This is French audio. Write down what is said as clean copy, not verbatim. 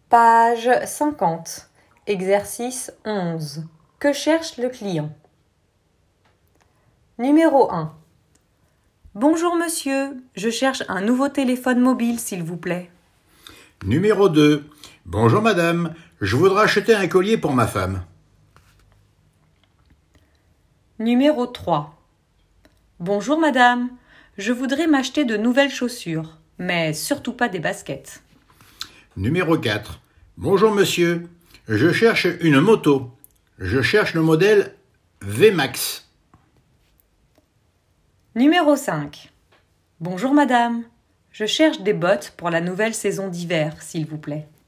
Page 50. Exercice 11. Que cherche le client? Numéro 1. Bonjour monsieur, je cherche un nouveau téléphone mobile s'il vous plaît. Numéro 2. Bonjour madame, je voudrais acheter un collier pour ma femme. Numéro 3. Bonjour madame, je voudrais m'acheter de nouvelles chaussures, mais surtout pas des baskets. Numéro 4. Bonjour monsieur, je cherche une moto. Je cherche le modèle VMAX. Numéro 5. Bonjour madame, je cherche des bottes pour la nouvelle saison d'hiver s'il vous plaît.